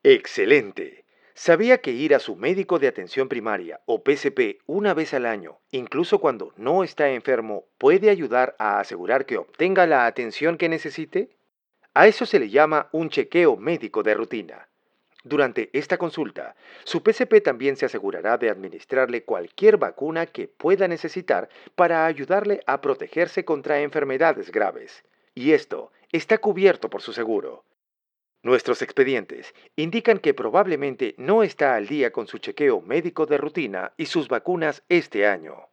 Excelente. ¿Sabía que ir a su médico de atención primaria o PCP una vez al año, incluso cuando no está enfermo, puede ayudar a asegurar que obtenga la atención que necesite? A eso se le llama un chequeo médico de rutina. Durante esta consulta, su PCP también se asegurará de administrarle cualquier vacuna que pueda necesitar para ayudarle a protegerse contra enfermedades graves. Y esto está cubierto por su seguro. Nuestros expedientes indican que probablemente no está al día con su chequeo médico de rutina y sus vacunas este año.